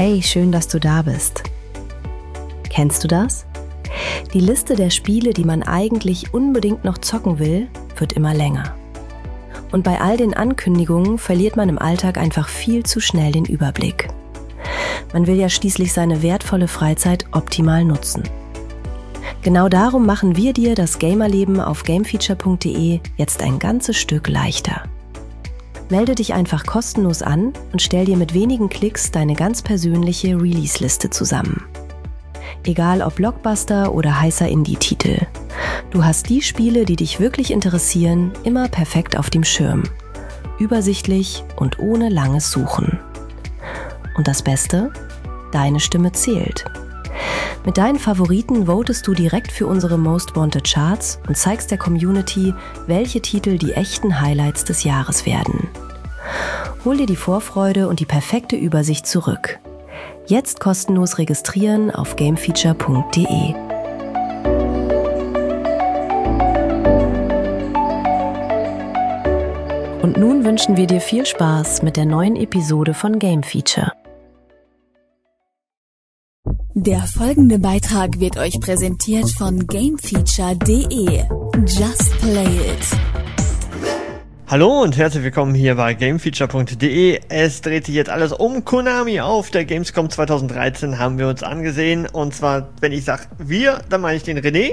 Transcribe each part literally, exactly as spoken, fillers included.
Hey, schön, dass du da bist. Kennst du das? Die Liste der Spiele, die man eigentlich unbedingt noch zocken will, wird immer länger. Und bei all den Ankündigungen verliert man im Alltag einfach viel zu schnell den Überblick. Man will ja schließlich seine wertvolle Freizeit optimal nutzen. Genau darum machen wir dir das Gamerleben auf gamefeature punkt de jetzt ein ganzes Stück leichter. Melde dich einfach kostenlos an und stell dir mit wenigen Klicks deine ganz persönliche Release-Liste zusammen. Egal ob Blockbuster oder heißer Indie-Titel. Du hast die Spiele, die dich wirklich interessieren, immer perfekt auf dem Schirm. Übersichtlich und ohne langes Suchen. Und das Beste? Deine Stimme zählt. Mit deinen Favoriten votest du direkt für unsere Most Wanted Charts und zeigst der Community, welche Titel die echten Highlights des Jahres werden. Hol dir die Vorfreude und die perfekte Übersicht zurück. Jetzt kostenlos registrieren auf gamefeature punkt de. Und nun wünschen wir dir viel Spaß mit der neuen Episode von Game Feature. Der folgende Beitrag wird euch präsentiert von gamefeature punkt de. Just play it. Hallo und herzlich willkommen hier bei gamefeature punkt de. Es dreht sich jetzt alles um Konami. Auf der Gamescom zwanzig dreizehn haben wir uns angesehen. Und zwar, wenn ich sage wir, dann meine ich den René.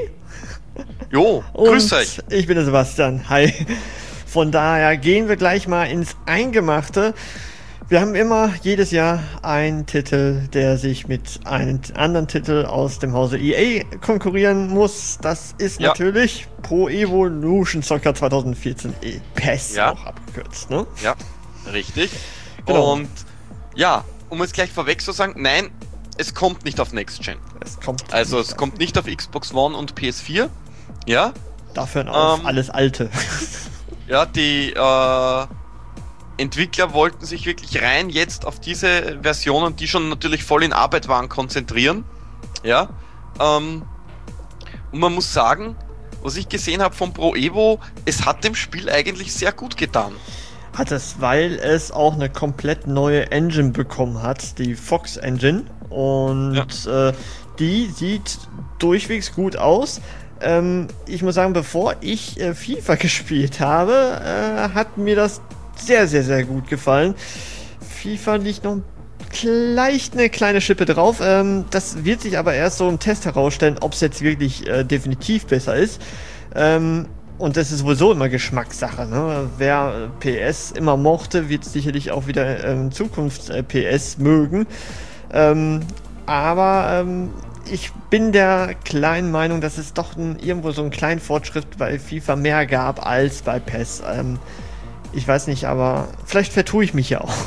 Jo, grüß euch. Ich bin der Sebastian. Hi. Von daher gehen wir gleich mal ins Eingemachte. Wir haben immer jedes Jahr einen Titel, der sich mit einem anderen Titel aus dem Hause E A konkurrieren muss. Das ist ja natürlich Pro Evolution Soccer zwanzig vierzehn, E P E S ja. Auch abgekürzt, ne? Ja, richtig. Genau. Und ja, um es gleich vorweg zu sagen, nein, es kommt nicht auf Next Gen. Es kommt also es kommt nicht auf Xbox One und P S vier. Ja. Dafür auf ähm, alles Alte. Ja, die äh, Entwickler wollten sich wirklich rein jetzt auf diese Versionen, die schon natürlich voll in Arbeit waren, konzentrieren. Ja. Ähm, und man muss sagen, was ich gesehen habe von Pro Evo, es hat dem Spiel eigentlich sehr gut getan. Hat es, weil es auch eine komplett neue Engine bekommen hat, die Fox Engine. Und ja. äh, die sieht durchwegs gut aus. Ähm, ich muss sagen, bevor ich äh, FIFA gespielt habe, äh, hat mir das sehr, sehr, sehr gut gefallen. FIFA liegt noch vielleicht eine kleine Schippe drauf. Ähm, das wird sich aber erst so im Test herausstellen, ob es jetzt wirklich äh, definitiv besser ist. Ähm, und das ist sowieso immer Geschmackssache, ne? Wer P S immer mochte, wird sicherlich auch wieder in Zukunft äh, P S mögen. Ähm, aber ähm, ich bin der kleinen Meinung, dass es doch ein, irgendwo so einen kleinen Fortschritt bei FIFA mehr gab als bei P E S. Ähm, ich weiß nicht, aber vielleicht vertue ich mich ja auch.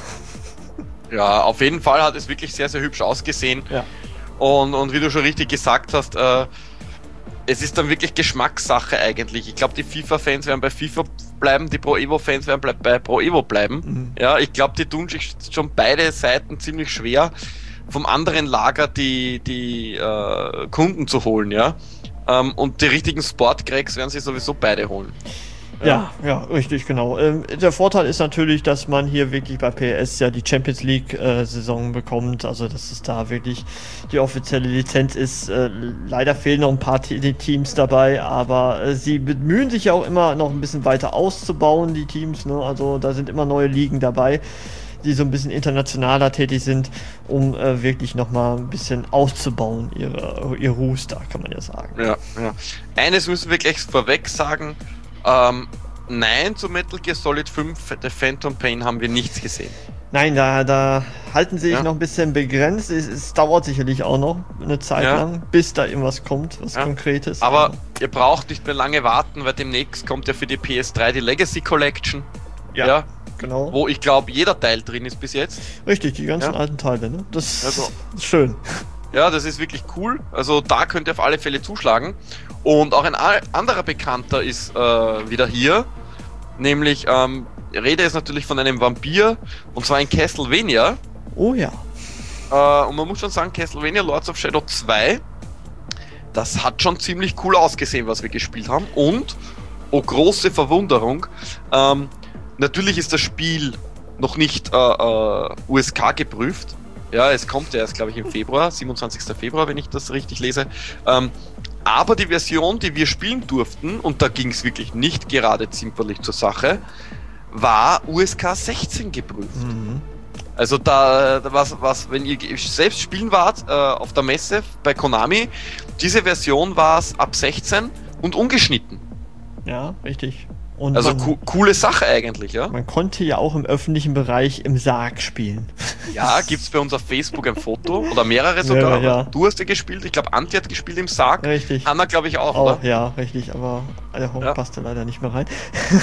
Ja, auf jeden Fall hat es wirklich sehr, sehr hübsch ausgesehen. Ja. Und, und wie du schon richtig gesagt hast, äh, es ist dann wirklich Geschmackssache eigentlich. Ich glaube, die FIFA-Fans werden bei FIFA bleiben, die Pro Evo-Fans werden bleib, bei Pro Evo bleiben. Mhm. Ja, ich glaube, die tun sich schon beide Seiten ziemlich schwer, vom anderen Lager die, die äh, Kunden zu holen, ja. Ähm, und die richtigen Sportcracks werden sich sowieso beide holen. Ja, ja, richtig, genau. Ähm, der Vorteil ist natürlich, dass man hier wirklich bei P S ja die Champions League äh, Saison bekommt, also dass es da wirklich die offizielle Lizenz ist. Äh, leider fehlen noch ein paar Te- Teams dabei, aber äh, sie bemühen sich ja auch immer noch ein bisschen weiter auszubauen, die Teams, ne? Also da sind immer neue Ligen dabei, die so ein bisschen internationaler tätig sind, um äh, wirklich nochmal ein bisschen auszubauen, ihre, ihr Rooster, kann man ja sagen. Ja, ja. Eines müssen wir gleich vorweg sagen, ähm, nein, zu Metal Gear Solid fünf, The Phantom Pain haben wir nichts gesehen. Nein, da, da halten sie sich ja. noch ein bisschen begrenzt. Es, es dauert sicherlich auch noch eine Zeit ja. lang, bis da irgendwas kommt, was ja. Konkretes. Aber ja. ihr braucht nicht mehr lange warten, weil demnächst kommt ja für die P S drei die Legacy Collection. Ja, ja. Genau. Wo ich glaube, jeder Teil drin ist bis jetzt. Richtig, die ganzen ja. alten Teile, ne? Das also, ist schön. Ja, das ist wirklich cool. Also da könnt ihr auf alle Fälle zuschlagen. Und auch ein anderer Bekannter ist äh, wieder hier. Nämlich, ähm, Rede ist natürlich von einem Vampir. Und zwar in Castlevania. Oh ja. Äh, und man muss schon sagen, Castlevania Lords of Shadow zwei, das hat schon ziemlich cool ausgesehen, was wir gespielt haben. Und, oh große Verwunderung, ähm, natürlich ist das Spiel noch nicht äh, äh, U S K geprüft, Ja, es kommt ja erst, glaube ich, im Februar, siebenundzwanzigsten Februar, wenn ich das richtig lese. Ähm, aber die Version, die wir spielen durften, und da ging es wirklich nicht gerade zimperlich zur Sache, war U S K sechzehn geprüft. Mhm. Also da, da was, was, wenn ihr selbst spielen wart äh, auf der Messe bei Konami, diese Version war es ab sechzehn und ungeschnitten. Ja, richtig. Und also man, co- coole Sache eigentlich, ja. Man konnte ja auch im öffentlichen Bereich im Sarg spielen. Ja, gibt's bei uns auf Facebook ein Foto oder mehrere sogar. Ja, ja. Du hast ja gespielt, ich glaube Anti hat gespielt im Sarg. Richtig. Anna glaube ich auch, auch, oder? Ja, richtig, aber der Home ja. passt da leider nicht mehr rein.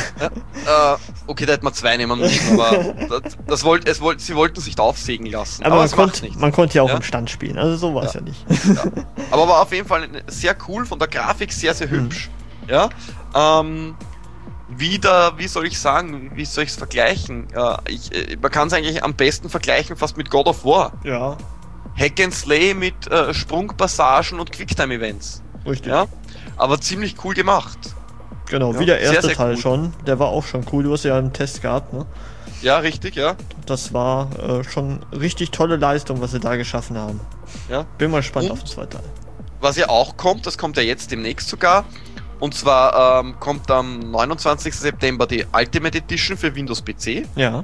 Ja. Äh, okay, da hätten wir zwei nehmen müssen, aber das, das wollt, es wollt, sie wollten sich da aufsägen lassen. Aber, aber man, konnt, man konnte ja auch ja? im Stand spielen, also so war es ja. ja nicht. Ja. Aber war auf jeden Fall sehr cool, von der Grafik sehr, sehr hübsch. Mhm. Ja, ähm... Wieder, wie soll ich sagen, wie soll ich es vergleichen? Äh, ich, äh, man kann es eigentlich am besten vergleichen fast mit God of War. Ja. Hack and Slay mit äh, Sprungpassagen und Quicktime-Events. Richtig. Ja? Aber ziemlich cool gemacht. Genau, ja, wie der erste sehr, sehr Teil cool. schon. Der war auch schon cool, du hast ja einen Test gehabt, ne? Ja, richtig, ja. Das war äh, schon richtig tolle Leistung, was sie da geschaffen haben. Ja. Bin mal gespannt und, auf den zweiten Teil. Was ja auch kommt, das kommt ja jetzt demnächst sogar. Und zwar ähm, kommt am neunundzwanzigsten September die Ultimate Edition für Windows P C. Ja.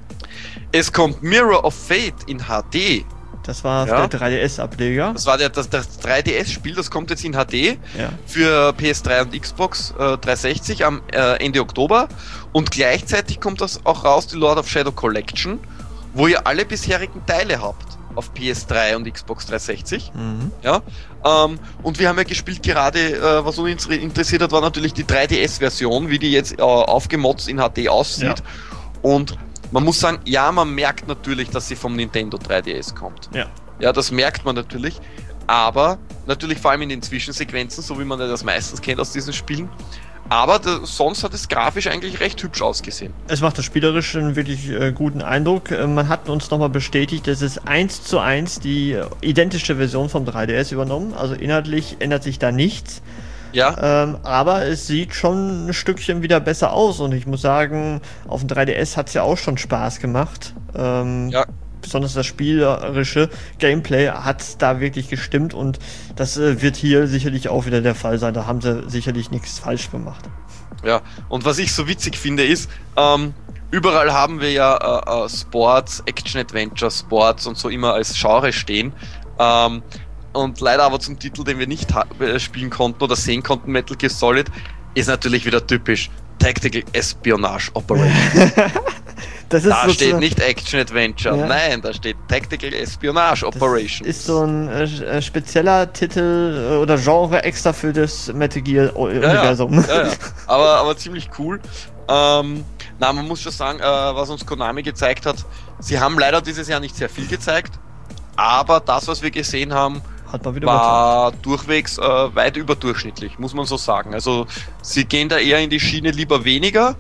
Es kommt Mirror of Fate in H D. Das war ja. der drei D S-Ableger. Das war der, das, das drei D S-Spiel, das kommt jetzt in H D ja. für P S drei und Xbox äh, dreihundertsechzig am äh, Ende Oktober. Und gleichzeitig kommt das auch raus, die Lord of Shadow Collection, wo ihr alle bisherigen Teile habt auf P S drei und Xbox dreihundertsechzig. Mhm. Ja, ähm, und wir haben ja gespielt gerade, äh, was uns interessiert hat, war natürlich die drei D S-Version, wie die jetzt äh, aufgemotzt in H D aussieht. Ja. Und man muss sagen, ja, man merkt natürlich, dass sie vom Nintendo drei D S kommt. Ja. Ja, das merkt man natürlich. Aber natürlich vor allem in den Zwischensequenzen, so wie man das meistens kennt aus diesen Spielen. Aber da, sonst hat es grafisch eigentlich recht hübsch ausgesehen. Es macht das spielerisch einen wirklich äh, guten Eindruck. Äh, man hat uns nochmal bestätigt, dass es eins zu eins die äh, identische Version vom drei D S übernommen. Also inhaltlich ändert sich da nichts. Ja. Ähm, aber es sieht schon ein Stückchen wieder besser aus. Und ich muss sagen, auf dem drei D S hat es ja auch schon Spaß gemacht. Ähm, ja. Besonders das spielerische Gameplay hat da wirklich gestimmt und das äh, wird hier sicherlich auch wieder der Fall sein. Da haben sie sicherlich nichts falsch gemacht. Ja, und was ich so witzig finde ist, ähm, überall haben wir ja äh, Sports, Action-Adventure, Sports und so immer als Genre stehen. Ähm, und leider aber zum Titel, den wir nicht ha- spielen konnten oder sehen konnten, Metal Gear Solid, ist natürlich wieder typisch Tactical Espionage Operation. Das ist da so steht so nicht Action Adventure, ja. Nein, da steht Tactical Espionage Operation. Das ist so ein äh, spezieller Titel äh, oder Genre extra für das Metal Gear Universum. Ja, ja. ja, ja. Aber, aber ziemlich cool. Ähm, na, man muss schon sagen, äh, was uns Konami gezeigt hat, sie haben leider dieses Jahr nicht sehr viel gezeigt, aber das, was wir gesehen haben, hat man wieder war überzeugt. Durchwegs äh, weit überdurchschnittlich, muss man so sagen. Also sie gehen da eher in die Schiene lieber weniger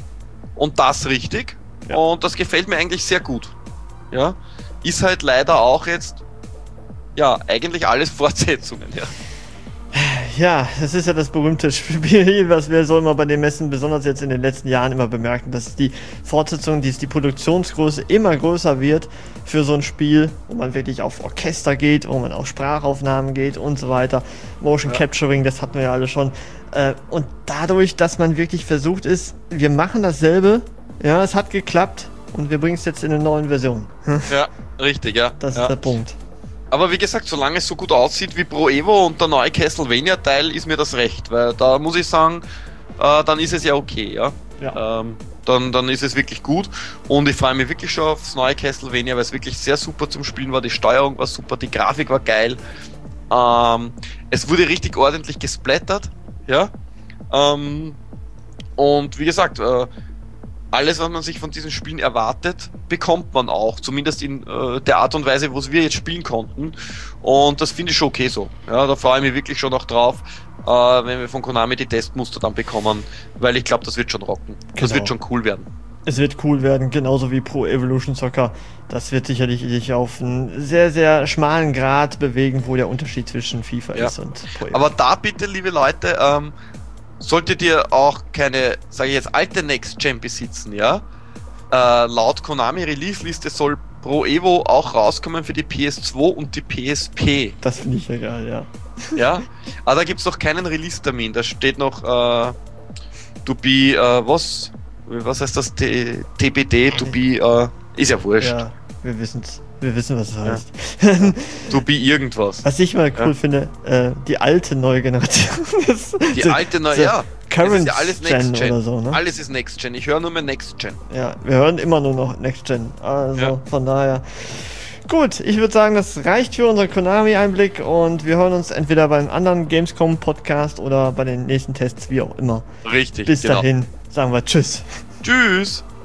und das richtig. Ja. Und das gefällt mir eigentlich sehr gut. Ja, ist halt leider auch jetzt, ja, eigentlich alles Fortsetzungen, ja. Ja, das ist ja das berühmte Spiel, was wir so immer bei den Messen, besonders jetzt in den letzten Jahren, immer bemerken, dass die Fortsetzung, die, die Produktionsgröße immer größer wird für so ein Spiel, wo man wirklich auf Orchester geht, wo man auf Sprachaufnahmen geht und so weiter. Motion ja. Capturing, das hatten wir ja alle schon. Und dadurch, dass man wirklich versucht ist, wir machen dasselbe, ja, es hat geklappt und wir bringen es jetzt in eine neue Version. Ja, richtig, ja. Das ja. ist der Punkt. Aber wie gesagt, solange es so gut aussieht wie Pro Evo und der neue Castlevania-Teil, ist mir das recht, weil da muss ich sagen, äh, dann ist es ja okay, ja. ja. Ähm, dann, dann ist es wirklich gut und ich freue mich wirklich schon aufs neue Castlevania, weil es wirklich sehr super zum Spielen war, die Steuerung war super, die Grafik war geil, ähm, es wurde richtig ordentlich gesplattert, ja. Ähm, und wie gesagt, äh, alles, was man sich von diesen Spielen erwartet, bekommt man auch. Zumindest in äh, der Art und Weise, wo wir jetzt spielen konnten. Und das finde ich schon okay so. Ja, da freue ich mich wirklich schon noch drauf, äh, wenn wir von Konami die Testmuster dann bekommen, weil ich glaube, das wird schon rocken. Das genau. wird schon cool werden. Es wird cool werden, genauso wie Pro Evolution Soccer. Das wird sicherlich sich auf einen sehr, sehr schmalen Grad bewegen, wo der Unterschied zwischen FIFA ja. ist und Pro Evolution. Aber da bitte, liebe Leute, ähm, solltet ihr auch keine, sage ich jetzt, alte Next-Gen besitzen, ja? Äh, laut Konami Release-Liste soll Pro Evo auch rauskommen für die P S zwei und die P S P. Das finde ich ja geil, ja. Ja, aber da gibt es noch keinen Release-Termin. Da steht noch äh, to be, äh, was? Was heißt das? T- TBD, to be, äh, ist ja wurscht. Ja, wir wissen's. Wir wissen, was es heißt. Ja. To be irgendwas. Was ich mal cool ja. finde, äh, die alte neue Generation. Die so, alte neue, so ja. Current das ist ja alles Next Gen. Oder so, ne? Alles ist Next Gen. Ich höre nur mehr Next Gen. Ja, wir hören immer nur noch Next Gen. Also ja. von daher. Gut, ich würde sagen, das reicht für unseren Konami-Einblick und wir hören uns entweder beim anderen Gamescom-Podcast oder bei den nächsten Tests, wie auch immer. Richtig. Bis genau. dahin sagen wir Tschüss. Tschüss.